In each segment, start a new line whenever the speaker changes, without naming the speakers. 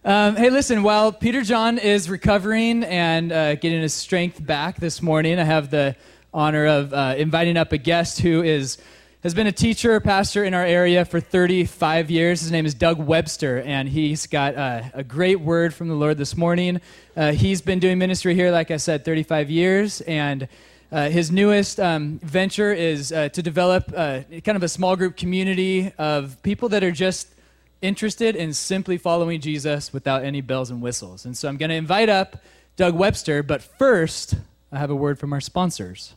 Hey, listen, while Peter John is recovering and getting his strength back this morning, I have the honor of inviting up a guest who has been a teacher, pastor in our area for 35 years. His name is Doug Webster, and he's got a great word from the Lord this morning. He's been doing ministry here, like I said, 35 years, and his newest venture is to develop kind of a small group community of people that are just interested in simply following Jesus without any bells and whistles. And so I'm going to invite up Doug Webster, but first, I have a word from our sponsors.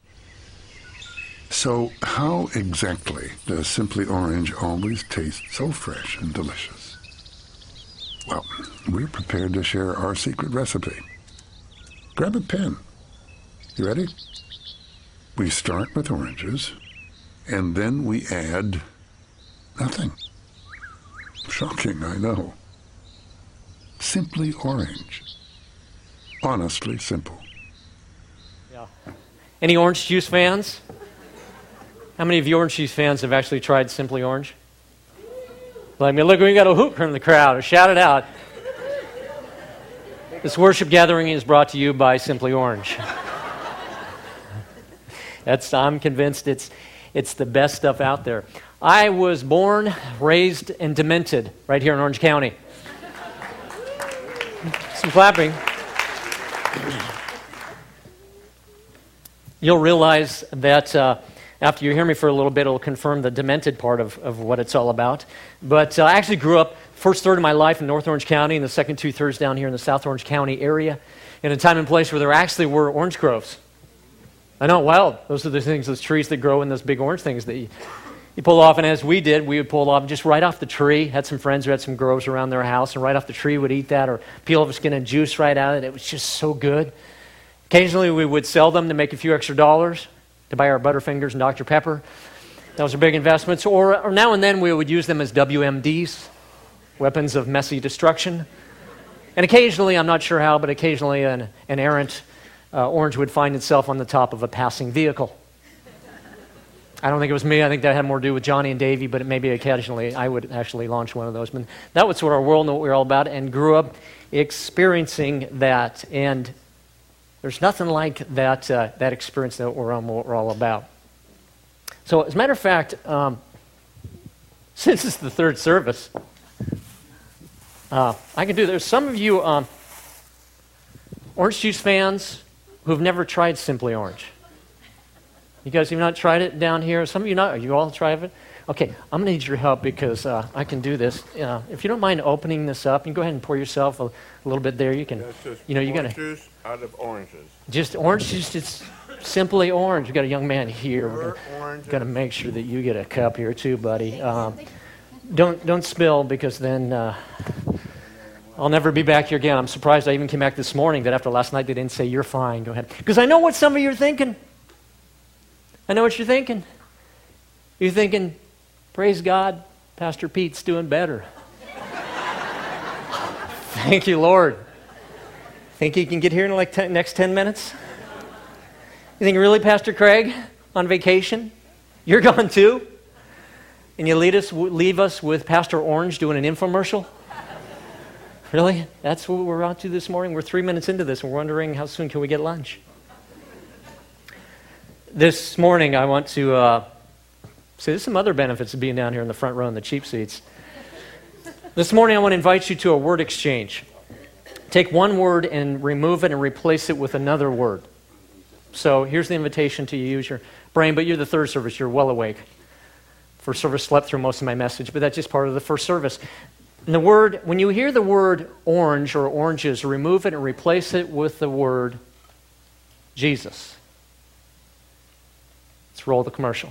So how exactly does Simply Orange always taste so fresh and delicious? Well, we're prepared to share our secret recipe. Grab a pen. You ready? We start with oranges, and then we add nothing. Shocking, I know. Simply Orange. Honestly simple.
Yeah. Any orange juice fans? How many of you orange juice fans have actually tried Simply Orange? Like me, look, we got a hoot from the crowd. Shout it out. This worship gathering is brought to you by Simply Orange. I'm convinced it's the best stuff out there. I was born, raised, and demented right here in Orange County. Some clapping. You'll realize that after you hear me for a little bit, it'll confirm the demented part of what it's all about. But I actually grew up first third of my life in North Orange County and the second 2/3 down here in the South Orange County area in a time and place where there actually were orange groves. I know, wild. Those are the things, those trees that grow in those big orange things that you pull off, and as we did, we would pull off just right off the tree. Had some friends who had some groves around their house, and right off the tree would eat that or peel off a skin and juice right out of it. It was just so good. Occasionally, we would sell them to make a few extra dollars to buy our Butterfingers and Dr. Pepper. Those are big investments. Or now and then, we would use them as WMDs, weapons of messy destruction. And occasionally, I'm not sure how, but occasionally an errant orange would find itself on the top of a passing vehicle. I don't think it was me. I think that had more to do with Johnny and Davey, but maybe occasionally I would actually launch one of those. But that was what our world knew what we were all about and grew up experiencing that. And there's nothing like that experience that we're all about. So as a matter of fact, since it's the third service, I can do this. Some of you orange juice fans who've never tried Simply Orange. You guys have not tried it down here? Some of you not. You all tried it? Okay, I'm going to need your help because I can do this. If you don't mind opening this up, you can go ahead and pour yourself a little bit there. You can, you got to
juice out of oranges.
Just orange juice, just simply orange. We got a young man here. We're got to make sure that you get a cup here too, buddy. Don't spill because then I'll never be back here again. I'm surprised I even came back this morning that after last night they didn't say you're fine. Go ahead, because I know what some of you are thinking. I know what you're thinking. You're thinking, praise God, Pastor Pete's doing better. Thank you, Lord. Think he can get here in like next 10 minutes? You think, really, Pastor Craig, on vacation? You're gone too? And you leave us with Pastor Orange doing an infomercial? Really? That's what we're on to this morning? We're 3 minutes into this and we're wondering how soon can we get lunch? This morning, I want to say there's some other benefits of being down here in the front row in the cheap seats. This morning, I want to invite you to a word exchange. Take one word and remove it and replace it with another word. So here's the invitation to you. Use your brain, but you're the third service. You're well awake. First service slept through most of my message, but that's just part of the first service. And when you hear the word orange or oranges, remove it and replace it with the word Jesus. Let's roll the commercial.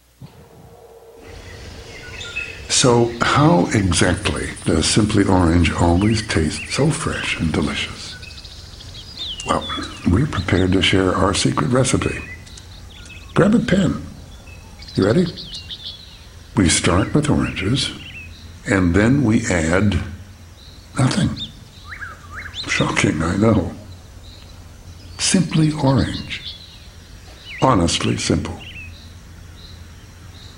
So how exactly does Simply Orange always taste so fresh and delicious? Well, we're prepared to share our secret recipe. Grab a pen. You ready? We start with oranges, and then we add nothing. Shocking, I know. Simply Orange. Honestly simple.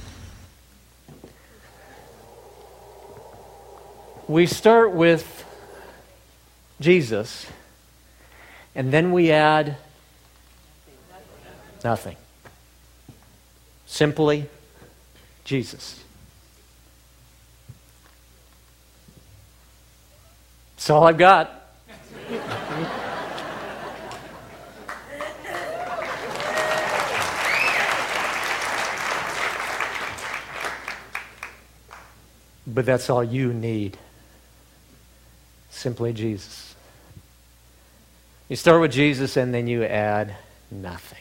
We start with Jesus, and then we add nothing. Simply Jesus. That's all I've got. But that's all you need. Simply Jesus. You start with Jesus and then you add nothing.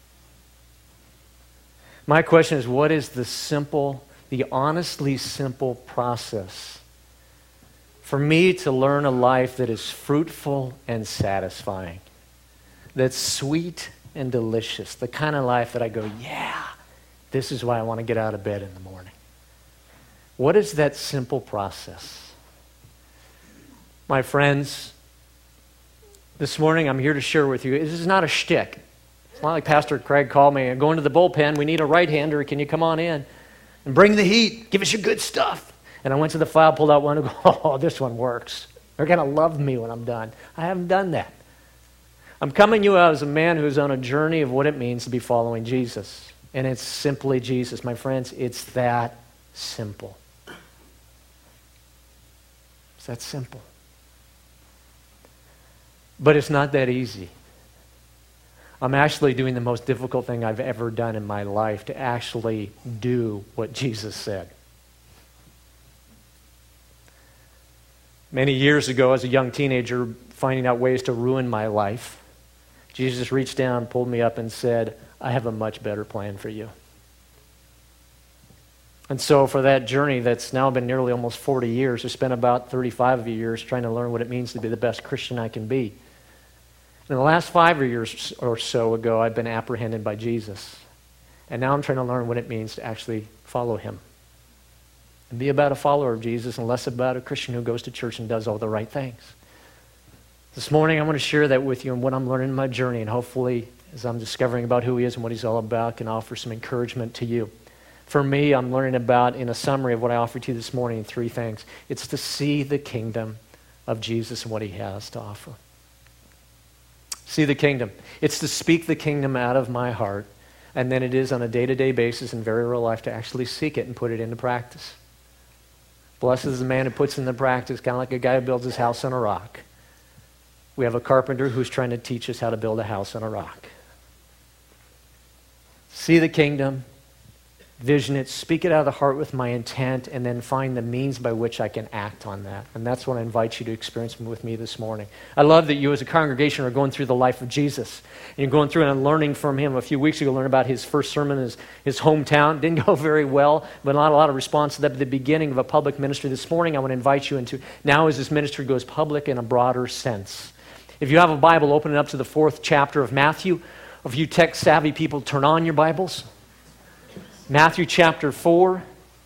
My question is, what is the honestly simple process for me to learn a life that is fruitful and satisfying, that's sweet and delicious, the kind of life that I go, yeah, this is why I want to get out of bed in the morning? What is that simple process? My friends, this morning I'm here to share with you, this is not a shtick. It's not like Pastor Craig called me, I'm going to the bullpen, we need a right-hander, can you come on in? And bring the heat, give us your good stuff. And I went to the file, pulled out one, and go, oh, this one works. They're going to love me when I'm done. I haven't done that. I'm coming to you as a man who's on a journey of what it means to be following Jesus. And it's simply Jesus. My friends, it's that simple. It's that simple. But it's not that easy. I'm actually doing the most difficult thing I've ever done in my life, to actually do what Jesus said. Many years ago, as a young teenager, finding out ways to ruin my life, Jesus reached down, pulled me up, and said, I have a much better plan for you. And so for that journey that's now been nearly almost 40 years, I spent about 35 years trying to learn what it means to be the best Christian I can be. In the last 5 years or so ago, I've been apprehended by Jesus. And now I'm trying to learn what it means to actually follow him. And be about a follower of Jesus and less about a Christian who goes to church and does all the right things. This morning I want to share that with you and what I'm learning in my journey, and hopefully as I'm discovering about who he is and what he's all about, can offer some encouragement to you. For me, I'm learning about, in a summary of what I offered to you this morning, 3 things. It's to see the kingdom of Jesus and what he has to offer. See the kingdom. It's to speak the kingdom out of my heart, and then it is on a day-to-day basis in very real life to actually seek it and put it into practice. Blessed is the man who puts it into practice, kind of like a guy who builds his house on a rock. We have a carpenter who's trying to teach us how to build a house on a rock. See the kingdom, vision it, speak it out of the heart with my intent, and then find the means by which I can act on that. And that's what I invite you to experience with me this morning. I love that you as a congregation are going through the life of Jesus. And you're going through and learning from him. A few weeks ago, learned about his first sermon in his hometown. Didn't go very well, but not a lot of response to that at the beginning of a public ministry. This morning, I want to invite you into, now as this ministry goes public in a broader sense. If you have a Bible, open it up to the 4th chapter of Matthew. If you tech-savvy people, turn on your Bibles. Matthew chapter 4.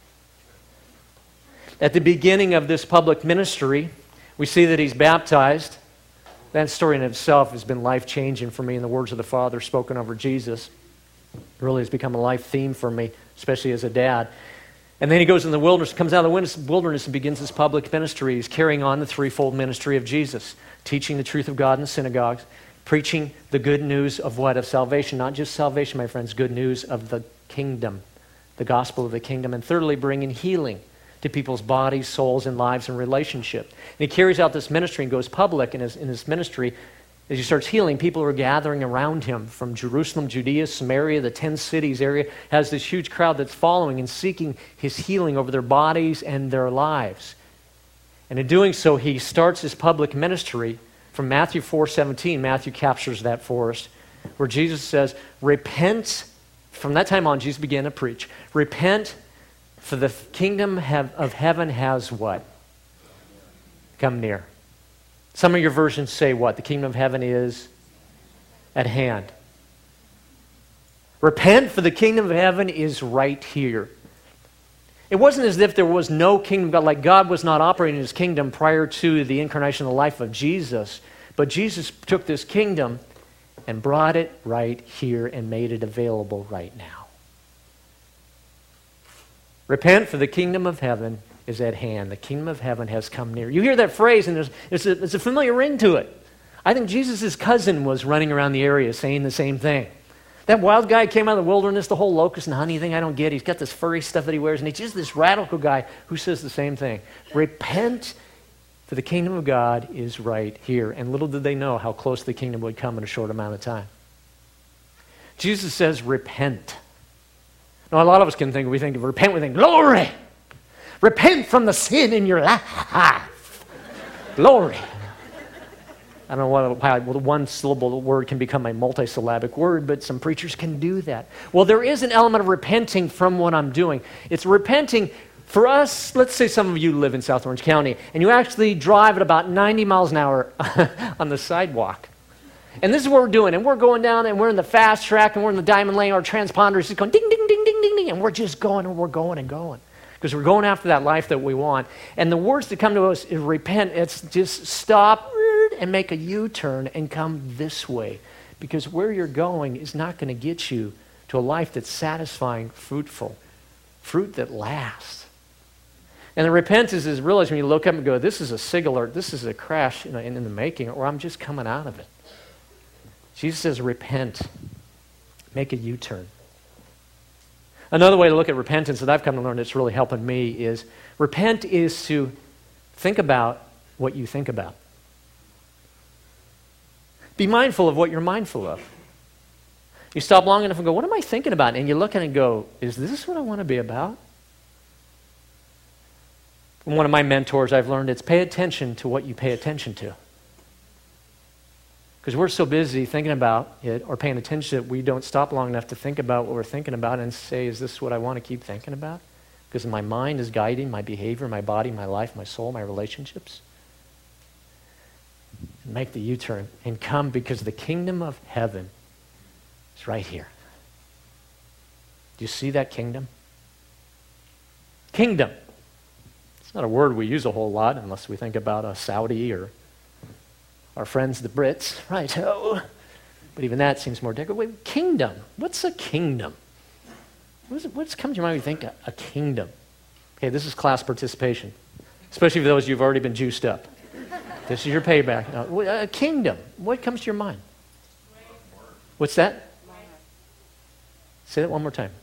At the beginning of this public ministry, we see that he's baptized. That story in itself has been life-changing for me, in the words of the Father spoken over Jesus. It really has become a life theme for me, especially as a dad. And then he goes in the wilderness, comes out of the wilderness and begins his public ministry. He's carrying on the threefold ministry of Jesus, teaching the truth of God in the synagogues, preaching the good news of what? Of salvation. Not just salvation, my friends, good news of the kingdom, the gospel of the kingdom. And thirdly, bringing healing to people's bodies, souls, and lives and relationship. And he carries out this ministry and goes public in his ministry. As he starts healing, people are gathering around him from Jerusalem, Judea, Samaria, the 10 cities area, has this huge crowd that's following and seeking his healing over their bodies and their lives. And in doing so, he starts his public ministry from Matthew 4:17. Matthew captures that for us, where Jesus says, repent. From that time on, Jesus began to preach. Repent, for the kingdom of heaven has what? Come near. Some of your versions say what? The kingdom of heaven is at hand. Repent, for the kingdom of heaven is right here. It wasn't as if there was no kingdom of God, like God was not operating in his kingdom prior to the incarnation of the life of Jesus. But Jesus took this kingdom and brought it right here and made it available right now. Repent, for the kingdom of heaven is at hand. The kingdom of heaven has come near. You hear that phrase, and there's a familiar ring to it. I think Jesus' cousin was running around the area saying the same thing. That wild guy came out of the wilderness, the whole locust and honey thing I don't get. He's got this furry stuff that he wears, and he's just this radical guy who says the same thing. Repent, for the kingdom of God is right here. And little did they know how close the kingdom would come in a short amount of time. Jesus says, repent. Now, a lot of us we think of repent, we think, glory! Repent from the sin in your life. Glory. I don't know why one syllable word can become a multisyllabic word, but some preachers can do that. Well, there is an element of repenting from what I'm doing. It's repenting for us. Let's say some of you live in South Orange County, and you actually drive at about 90 miles an hour on the sidewalk. And this is what we're doing, and we're going down, and we're in the fast track, and we're in the diamond lane, our transponder is just going ding, ding, ding, ding, ding, ding, and we're just going, and we're going and going. Because we're going after that life that we want. And the words that come to us is repent. It's just stop and make a U-turn and come this way. Because where you're going is not going to get you to a life that's satisfying, fruitful, fruit that lasts. And the repentance is realize when you look up and go, this is a sig alert, this is a crash in the making, or I'm just coming out of it. Jesus says repent, make a U-turn. Another way to look at repentance that I've come to learn that's really helping me is repent is to think about what you think about. Be mindful of what you're mindful of. You stop long enough and go, what am I thinking about? And you look at it and go, is this what I want to be about? From one of my mentors, I've learned it's pay attention to what you pay attention to. Because we're so busy thinking about it or paying attention to it, we don't stop long enough to think about what we're thinking about and say, is this what I want to keep thinking about? Because my mind is guiding my behavior, my body, my life, my soul, my relationships. Make the U-turn and come, because the kingdom of heaven is right here. Do you see that kingdom? Kingdom. It's not a word we use a whole lot unless we think about a Saudi or our friends the Brits. Right. Oh. But even that seems more decorative. Wait, kingdom. What's a kingdom? What's come to your mind when you think a kingdom? Okay, this is class participation, especially for those who've already been juiced up. This is your payback. Now, a kingdom. What comes to your mind? What's that? Say that one more time.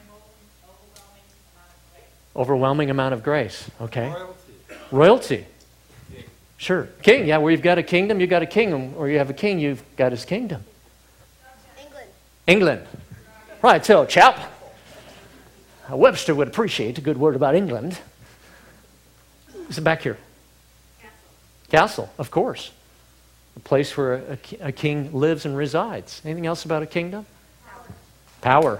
Overwhelming amount of grace. Okay. Royalty. Sure. King. Yeah, where you've got a kingdom, you've got a kingdom. Or you have a king, you've got his kingdom. England. Right. So, chap, Webster would appreciate a good word about England. Is it back here? Castle, of course. A place where a king lives and resides. Anything else about a kingdom? Power.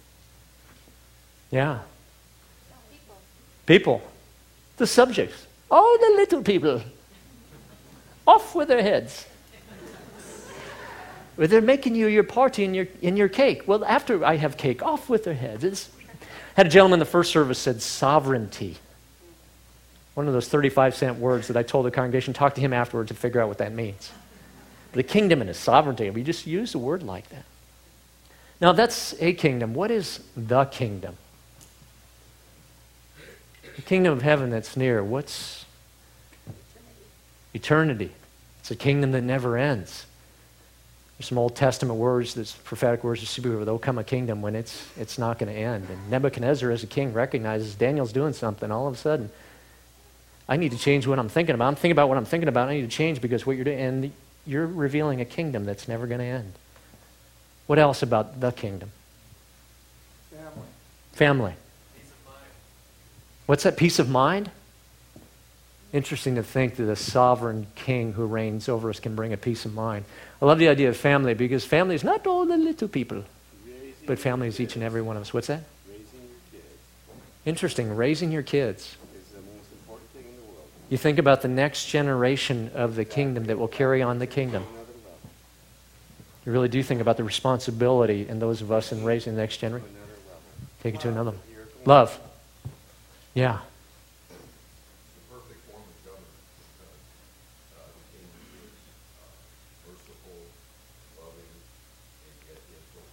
Yeah. People. The subjects. Oh, the little people. Off with their heads. Well, they're making you your party in your cake. Well, after I have cake, off with their heads. Had a gentleman in the first service said sovereignty. One of those 35-cent words that I told the congregation, talk to him afterwards to figure out what that means. But the kingdom and his sovereignty, we just use a word like that. Now, that's a kingdom. What is the kingdom? The kingdom of heaven that's near. What's eternity? It's a kingdom that never ends. There's some Old Testament words, there's prophetic words that speak of there'll come a kingdom when it's not going to end. And Nebuchadnezzar, as a king, recognizes Daniel's doing something. All of a sudden, I need to change what I'm thinking about. I'm thinking about what I'm thinking about. I need to change because what you're doing, and you're revealing a kingdom that's never going to end. What else about the kingdom? Family. Peace of mind. What's that? Peace of mind? Interesting to think that a sovereign king who reigns over us can bring a peace of mind. I love the idea of family because family is not all the little people, but family is each and every one of us. What's that?
Raising your kids.
Interesting. Raising your kids.
Is the most important thing in the world.
You think about the next generation of the kingdom that will carry on the kingdom. You really do think about the responsibility in those of us in raising the next generation. Take it to another level. Love. Yeah.
The perfect form of government because the king is merciful, loving, and yet gentle.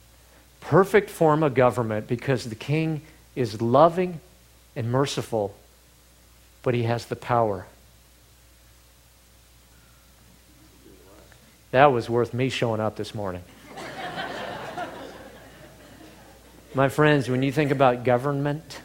Perfect form of government because the king is loving and merciful but he has the power. That was worth me showing up this morning. My friends, when you think about government,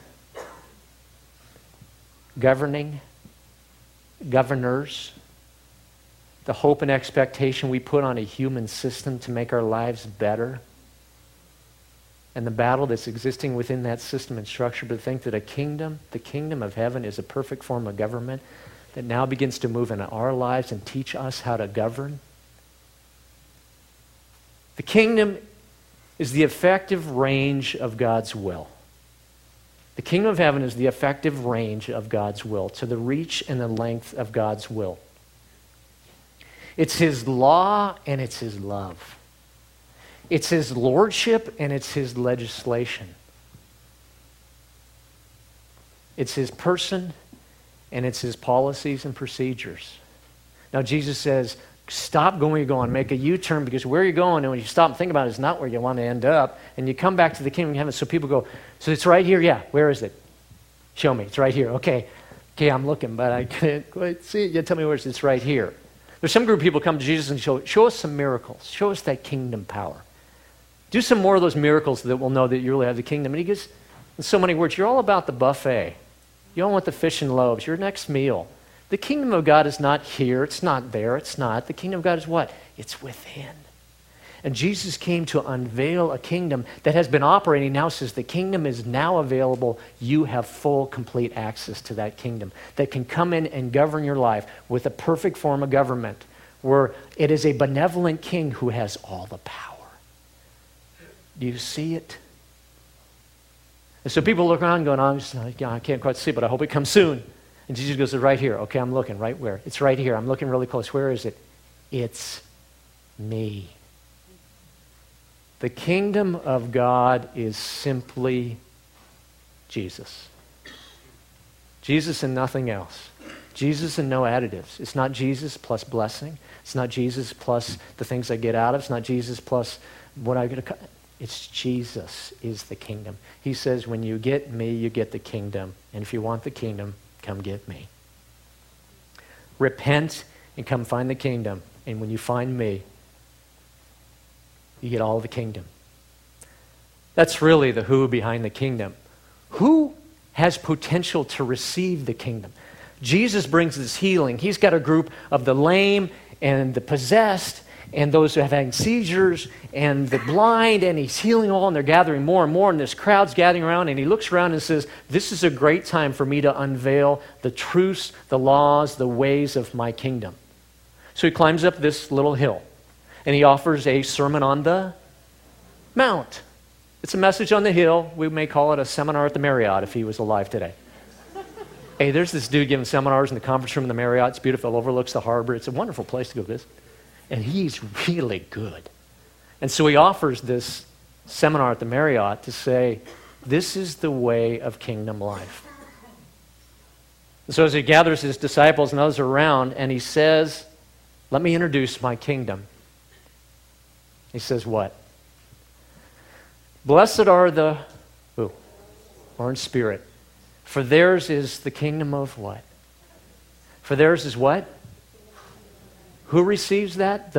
governing, governors, the hope and expectation we put on a human system to make our lives better, and the battle that's existing within that system and structure, but think that a kingdom, the kingdom of heaven, is a perfect form of government that now begins to move into our lives and teach us how to govern. The kingdom is the effective range of God's will. The kingdom of heaven is the effective range of God's will, to the reach and the length of God's will. It's his law and it's his love. It's his lordship and it's his legislation. It's his person and it's his policies and procedures. Now Jesus says, stop going where you're going. Make a U-turn, because where you're going, and when you stop and think about it, is not where you want to end up. And you come back to the kingdom of heaven. So people go, so it's right here? Yeah. Where is it? Show me. It's right here. Okay, I'm looking, but I can't quite see it. You tell me where it is. It's right here. There's some group of people come to Jesus and show us some miracles. Show us that kingdom power. Do some more of those miracles that we'll know that you really have the kingdom. And he gives, in so many words, you're all about the buffet. You all want the fish and loaves, your next meal. The kingdom of God is not here, it's not there, it's not. The kingdom of God is what? It's within. And Jesus came to unveil a kingdom that has been operating now, says the kingdom is now available. You have full, complete access to that kingdom that can come in and govern your life with a perfect form of government where it is a benevolent king who has all the power. Do you see it? And so people look around going, I can't quite see it, but I hope it comes soon. And Jesus goes, right here. Okay, I'm looking. Right where? It's right here. I'm looking really close. Where is it? It's me. The kingdom of God is simply Jesus. Jesus and nothing else. Jesus and no additives. It's not Jesus plus blessing. It's not Jesus plus the things I get out of. It's not Jesus plus what I get. It's Jesus is the kingdom. He says, when you get me, you get the kingdom. And if you want the kingdom, come get me. Repent and come find the kingdom. And when you find me, you get all the kingdom. That's really the who behind the kingdom. Who has potential to receive the kingdom? Jesus brings this healing. He's got a group of the lame and the possessed and those who have had seizures and the blind, and he's healing all, and they're gathering more and more, and this crowd's gathering around, and he looks around and says, this is a great time for me to unveil the truths, the laws, the ways of my kingdom. So he climbs up this little hill, and he offers a sermon on the mount. It's a message on the hill. We may call it a seminar at the Marriott if he was alive today. Hey, there's this dude giving seminars in the conference room in the Marriott. It's beautiful. It overlooks the harbor. It's a wonderful place to go visit. And he's really good. And so he offers this seminar at the Marriott to say, this is the way of kingdom life. And so as he gathers his disciples and others around, and he says, let me introduce my kingdom. He says what? Blessed are the poor in spirit, for theirs is the kingdom of what? For theirs is what? Who receives that?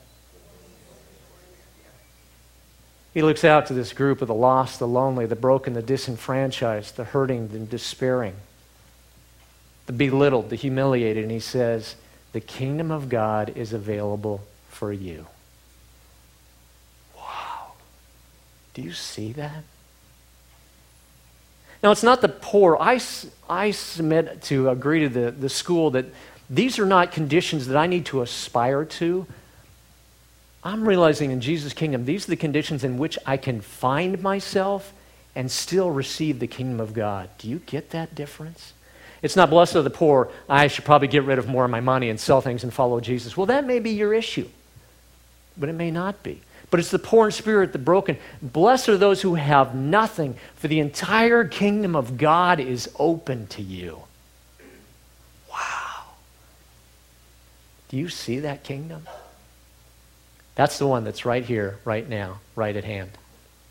He looks out to this group of the lost, the lonely, the broken, the disenfranchised, the hurting, the despairing, the belittled, the humiliated, and he says, the kingdom of God is available for you. Wow. Do you see that? Now, it's not the poor. I submit to agree to the school that these are not conditions that I need to aspire to. I'm realizing in Jesus' kingdom, these are the conditions in which I can find myself and still receive the kingdom of God. Do you get that difference? It's not blessed are the poor. I should probably get rid of more of my money and sell things and follow Jesus. Well, that may be your issue, but it may not be. But it's the poor in spirit, the broken. Blessed are those who have nothing, for the entire kingdom of God is open to you. Wow. Do you see that kingdom? That's the one that's right here, right now, right at hand.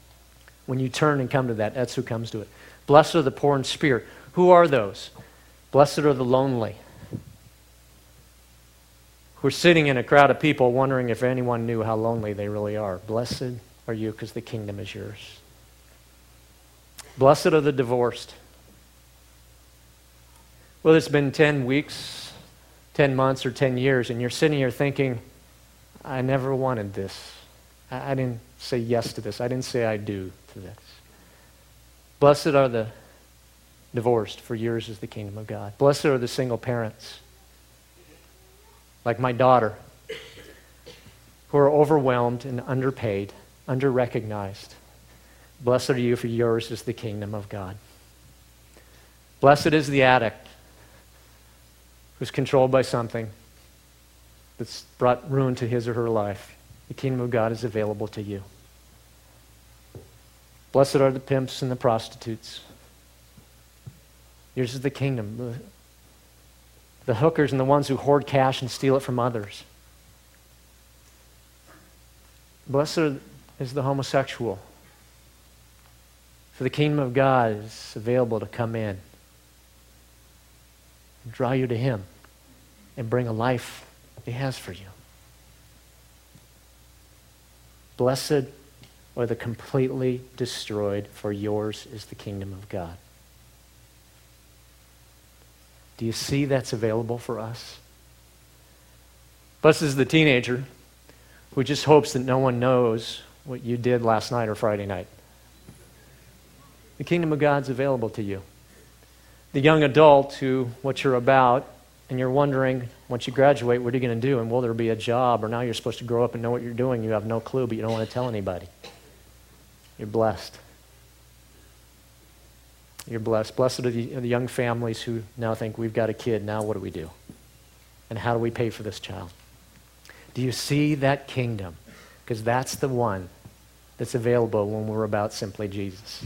When you turn and come to that, that's who comes to it. Blessed are the poor in spirit. Who are those? Blessed are the lonely, who are sitting in a crowd of people wondering if anyone knew how lonely they really are. Blessed are you, because the kingdom is yours. Blessed are the divorced. Well, it's been 10 weeks, 10 months, or 10 years, and you're sitting here thinking, I never wanted this. I didn't say yes to this. I didn't say I do to this. Blessed are the divorced, for yours is the kingdom of God. Blessed are the single parents, like my daughter, who are overwhelmed and underpaid, under-recognized. Blessed are you, for yours is the kingdom of God. Blessed is the addict who's controlled by something that's brought ruin to his or her life. The kingdom of God is available to you. Blessed are the pimps and the prostitutes. Yours is the kingdom. The hookers and the ones who hoard cash and steal it from others. Blessed is the homosexual, for the kingdom of God is available to come in and draw you to Him and bring a life He has for you. Blessed are the completely destroyed, for yours is the kingdom of God. Do you see that's available for us? Blessed is the teenager who just hopes that no one knows what you did last night or Friday night. The kingdom of God's available to you. The young adult who, what you're about, and you're wondering, once you graduate, what are you going to do? And will there be a job? Or now you're supposed to grow up and know what you're doing. You have no clue, but you don't want to tell anybody. You're blessed. You're blessed. Blessed are the young families who now think, we've got a kid, now what do we do? And how do we pay for this child? Do you see that kingdom? Because that's the one that's available when we're about simply Jesus.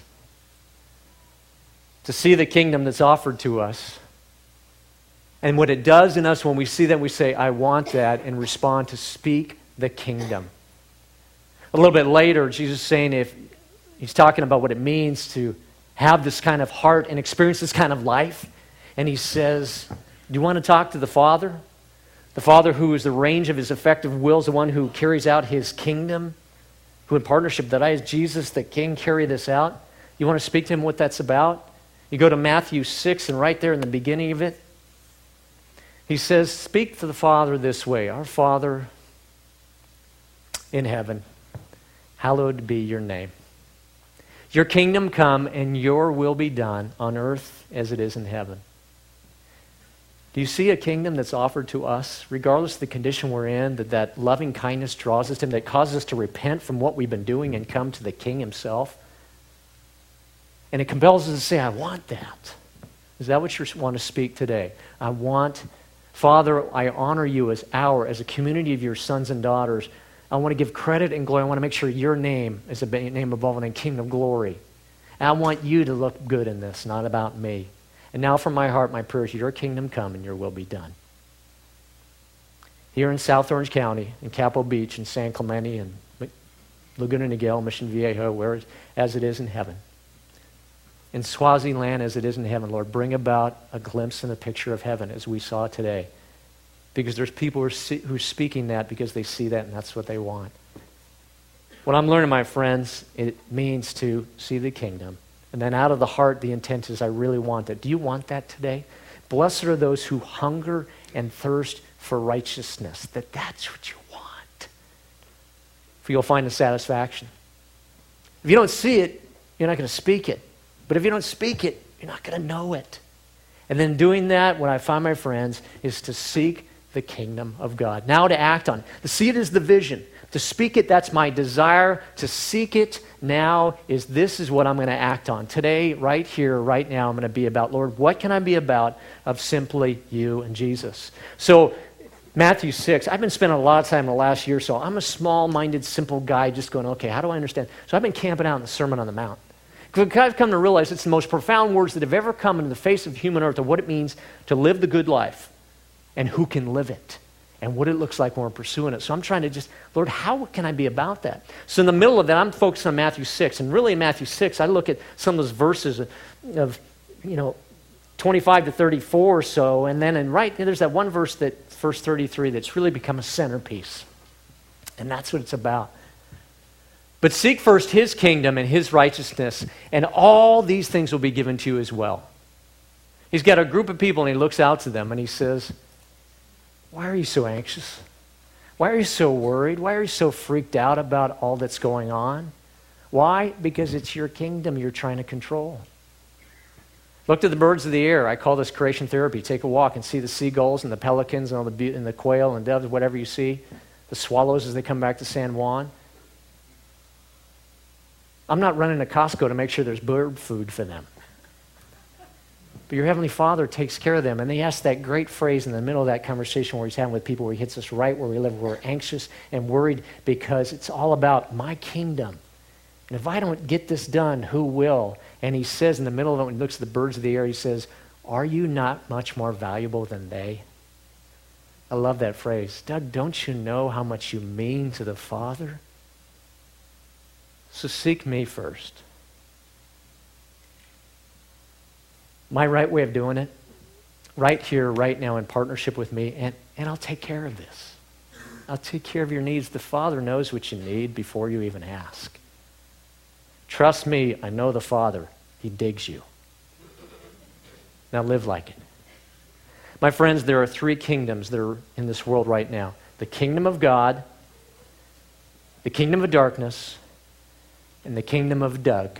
To see the kingdom that's offered to us, and what it does in us when we see that, we say, I want that, and respond to speak the kingdom. A little bit later, Jesus is saying, if he's talking about what it means to have this kind of heart and experience this kind of life, and he says, do you want to talk to the Father? The Father who is the range of his effective will is the one who carries out his kingdom, who in partnership that I, as Jesus, the King, carry this out. You want to speak to him what that's about? You go to Matthew 6, and right there in the beginning of it, he says, speak to the Father this way, our Father in heaven, hallowed be your name. Your kingdom come and your will be done on earth as it is in heaven. Do you see a kingdom that's offered to us, regardless of the condition we're in, that loving kindness draws us to him, that causes us to repent from what we've been doing and come to the King himself? And it compels us to say, I want that. Is that what you want to speak today? I want, Father, I honor you as a community of your sons and daughters. I want to give credit and glory. I want to make sure your name is a name above all name, King of glory. And I want you to look good in this, not about me. And now from my heart, my prayer is your kingdom come and your will be done. Here in South Orange County, in Capitol Beach, in San Clemente, and Laguna Niguel, Mission Viejo, as it is in heaven. In Swaziland, as it is in heaven, Lord, bring about a glimpse and a picture of heaven as we saw today. Because there's people who are speaking that because they see that and that's what they want. What I'm learning, my friends, it means to see the kingdom. And then out of the heart, the intent is, I really want that. Do you want that today? Blessed are those who hunger and thirst for righteousness. That's what you want. For you'll find the satisfaction. If you don't see it, you're not going to speak it. But if you don't speak it, you're not going to know it. And then doing that, what I find, my friends, is to seek the kingdom of God. Now to act on it. To see it is the vision. To speak it, that's my desire. To seek it now this is what I'm going to act on. Today, right here, right now, I'm going to be about, Lord, what can I be about of simply you and Jesus? So, Matthew 6, I've been spending a lot of time in the last year or so. I'm a small-minded, simple guy just going, okay, how do I understand? So I've been camping out in the Sermon on the Mount. Because I've come to realize it's the most profound words that have ever come into the face of human earth of what it means to live the good life and who can live it and what it looks like when we're pursuing it. So I'm trying to just, Lord, how can I be about that? So in the middle of that, I'm focused on Matthew 6. And really in Matthew 6, I look at some of those verses of 25 to 34 or so, and then there's that one verse, verse 33, that's really become a centerpiece. And that's what it's about. But seek first his kingdom and his righteousness, and all these things will be given to you as well. He's got a group of people, and he looks out to them, and he says, why are you so anxious? Why are you so worried? Why are you so freaked out about all that's going on? Why? Because it's your kingdom you're trying to control. Look to the birds of the air. I call this creation therapy. Take a walk and see the seagulls and the pelicans and the quail and doves, whatever you see. The swallows as they come back to San Juan. I'm not running to Costco to make sure there's bird food for them. But your Heavenly Father takes care of them. And they ask that great phrase in the middle of that conversation where he's having with people, where he hits us right where we live, where we're anxious and worried because it's all about my kingdom. And if I don't get this done, who will? And he says in the middle of it, when he looks at the birds of the air, he says, are you not much more valuable than they? I love that phrase. Doug, don't you know how much you mean to the Father? So seek me first. My right way of doing it, right here, right now, in partnership with me, and I'll take care of this. I'll take care of your needs. The Father knows what you need before you even ask. Trust me, I know the Father. He digs you. Now live like it. My friends, there are 3 kingdoms that are in this world right now. The kingdom of God, the kingdom of darkness, and the kingdom of Doug.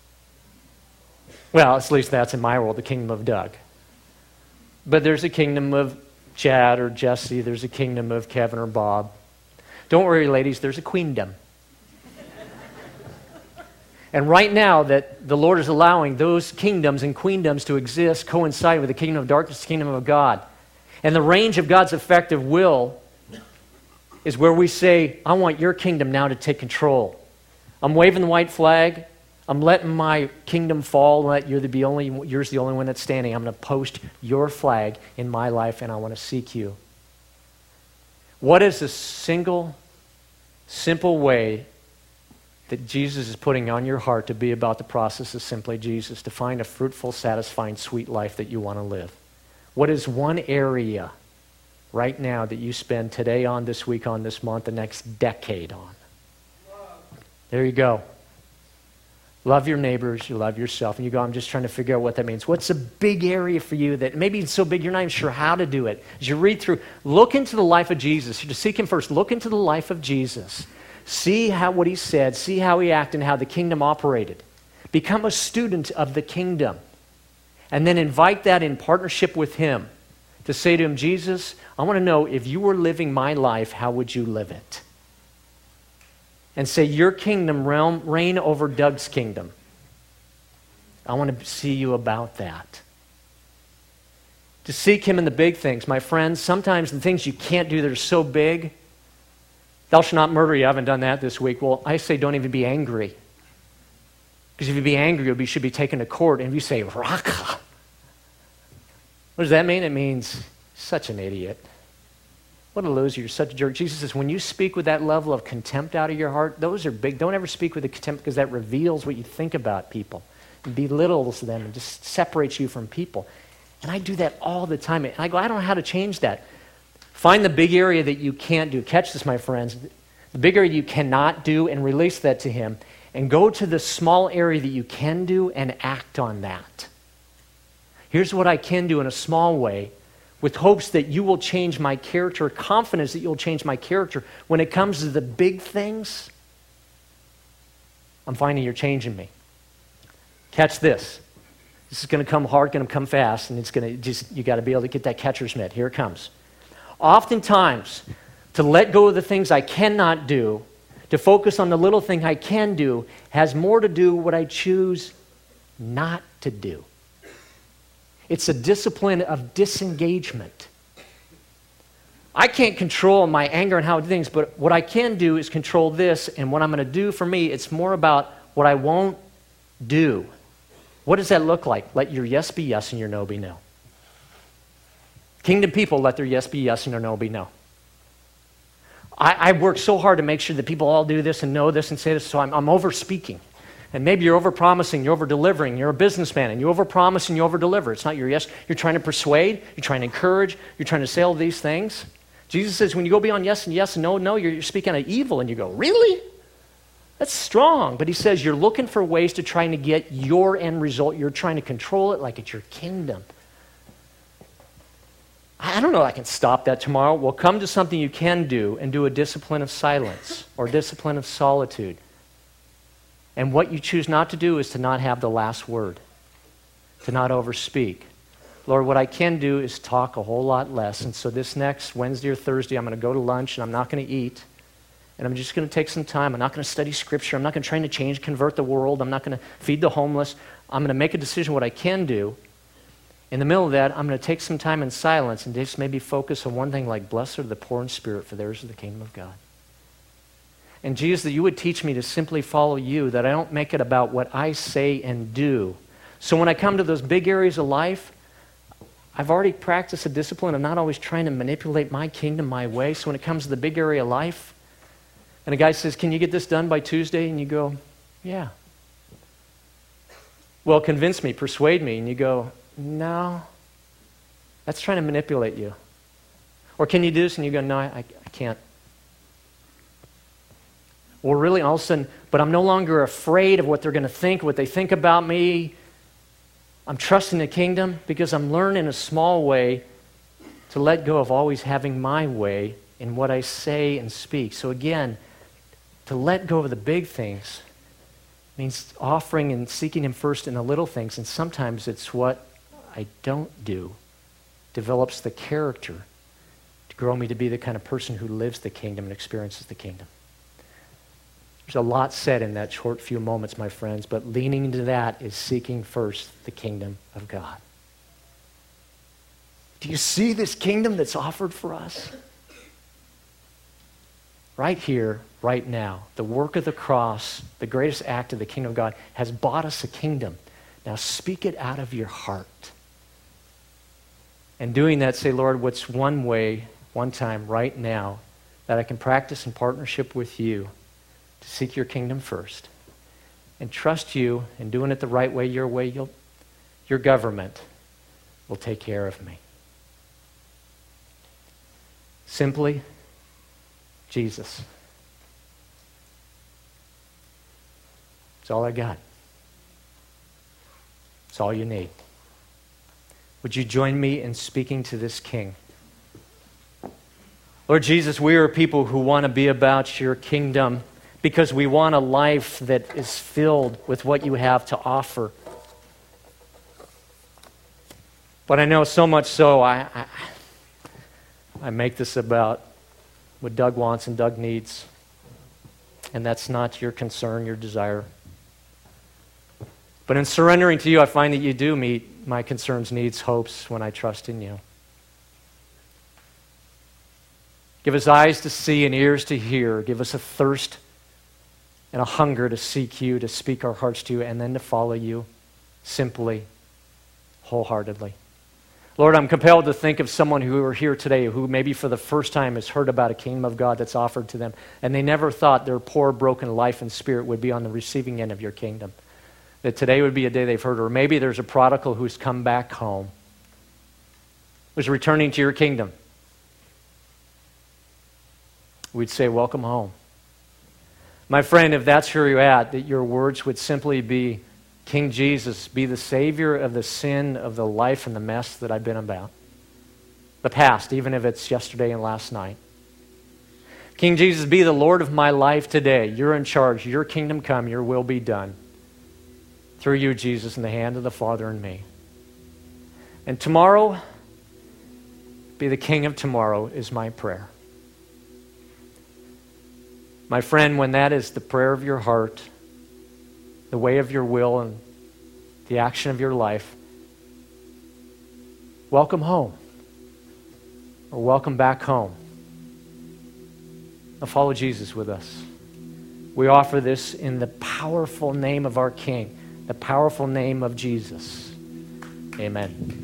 Well, at least that's in my world, the kingdom of Doug. But there's a kingdom of Chad or Jesse. There's a kingdom of Kevin or Bob. Don't worry, ladies, there's a queendom. And right now that the Lord is allowing those kingdoms and queendoms to exist, coincide with the kingdom of darkness, the kingdom of God. And the range of God's effective will is where we say, I want your kingdom now to take control. I'm waving the white flag. I'm letting my kingdom fall, let yours the only one that's standing. I'm going to post your flag in my life, and I want to seek you. What is the single, simple way that Jesus is putting on your heart to be about the process of simply Jesus, to find a fruitful, satisfying, sweet life that you want to live? What is one area right now that you spend today on, this week on, this month, the next decade on? There you go. Love your neighbors, you love yourself, and you go, I'm just trying to figure out what that means. What's a big area for you that maybe it's so big you're not even sure how to do it? As you read through, look into the life of Jesus. You just seek him first. Look into the life of Jesus. See what he said, see how he acted, and how the kingdom operated. Become a student of the kingdom. And then invite that in partnership with him to say to him, Jesus, I want to know if you were living my life, how would you live it? And say, your kingdom reign over Doug's kingdom. I want to see you about that. To seek him in the big things. My friends, sometimes the things you can't do that are so big, thou shalt not murder, you haven't done that this week. Well, I say don't even be angry. Because if you be angry, you should be taken to court. And if you say, Raka, what does that mean? It means, such an idiot. What a loser, you're such a jerk. Jesus says, when you speak with that level of contempt out of your heart, those are big. Don't ever speak with the contempt, because that reveals what you think about people. It belittles them and just separates you from people. And I do that all the time. And I go, I don't know how to change that. Find the big area that you can't do. Catch this, my friends. The big area you cannot do, and release that to him. And go to the small area that you can do and act on that. Here's what I can do in a small way, with hopes that you will change my character, confidence that you'll change my character. When it comes to the big things, I'm finding you're changing me. Catch this. This is going to come hard, going to come fast, and it's going to you got to be able to get that catcher's mitt. Here it comes. Oftentimes, to let go of the things I cannot do, to focus on the little thing I can do, has more to do with what I choose not to do. It's a discipline of disengagement. I can't control my anger and how I do things, but what I can do is control this, and what I'm going to do for me, it's more about what I won't do. What does that look like? Let your yes be yes and your no be no. Kingdom people, let their yes be yes and their no be no. I work so hard to make sure that people all do this and know this and say this, so I'm over speaking. And maybe you're over-promising, you're over-delivering, you're a businessman, and you over-promise and you over-deliver. It's not your yes. You're trying to persuade, you're trying to encourage, you're trying to say all these things. Jesus says when you go beyond yes and yes and no, no, you're speaking of evil, and you go, really? That's strong. But he says you're looking for ways to trying to get your end result. You're trying to control it like it's your kingdom. I don't know I can stop that tomorrow. Well, come to something you can do and do a discipline of silence or discipline of solitude. And what you choose not to do is to not have the last word, to not overspeak. Lord, what I can do is talk a whole lot less. And so this next Wednesday or Thursday, I'm going to go to lunch and I'm not going to eat. And I'm just going to take some time. I'm not going to study Scripture. I'm not going to try to change, convert the world. I'm not going to feed the homeless. I'm going to make a decision what I can do. In the middle of that, I'm going to take some time in silence and just maybe focus on one thing like, blessed are the poor in spirit, for theirs is the kingdom of God. And Jesus, that you would teach me to simply follow you, that I don't make it about what I say and do. So when I come to those big areas of life, I've already practiced a discipline of not always trying to manipulate my kingdom my way. So when it comes to the big area of life, and a guy says, can you get this done by Tuesday? And you go, yeah. Well, convince me, persuade me. And you go, no, that's trying to manipulate you. Or can you do this? And you go, no, I can't. Well, really, all of a sudden, but I'm no longer afraid of what they're going to think, what they think about me. I'm trusting the kingdom because I'm learning in a small way to let go of always having my way in what I say and speak. So again, to let go of the big things means offering and seeking Him first in the little things, and sometimes it's what I don't do develops the character to grow me to be the kind of person who lives the kingdom and experiences the kingdom. There's a lot said in that short few moments, my friends, but leaning into that is seeking first the kingdom of God. Do you see this kingdom that's offered for us? Right here, right now, the work of the cross, the greatest act of the kingdom of God, has bought us a kingdom. Now speak it out of your heart. And doing that, say, Lord, what's one way, one time, right now, that I can practice in partnership with you to seek your kingdom first and trust you in doing it the right way, your government will take care of me. Simply, Jesus. It's all I got. It's all you need. Would you join me in speaking to this King? Lord Jesus, we are people who want to be about your kingdom because we want a life that is filled with what you have to offer. But I know so much so, I make this about what Doug wants and Doug needs. And that's not your concern, your desire. But in surrendering to you, I find that you do meet my concerns, needs, hopes when I trust in you. Give us eyes to see and ears to hear. Give us a thirst and a hunger to seek you, to speak our hearts to you, and then to follow you simply, wholeheartedly. Lord, I'm compelled to think of someone who are here today who maybe for the first time has heard about a kingdom of God that's offered to them, and they never thought their poor, broken life and spirit would be on the receiving end of your kingdom. That today would be a day they've heard, or maybe there's a prodigal who's come back home, who's returning to your kingdom. We'd say, welcome home. My friend, if that's where you're at, that your words would simply be, King Jesus, be the Savior of the sin, of the life and the mess that I've been about. The past, even if it's yesterday and last night. King Jesus, be the Lord of my life today. You're in charge. Your kingdom come, your will be done. Through you, Jesus, in the hand of the Father and me. And tomorrow, be the King of tomorrow is my prayer. My friend, when that is the prayer of your heart, the way of your will and the action of your life, welcome home. Or welcome back home. Now follow Jesus with us. We offer this in the powerful name of our King, the powerful name of Jesus. Amen.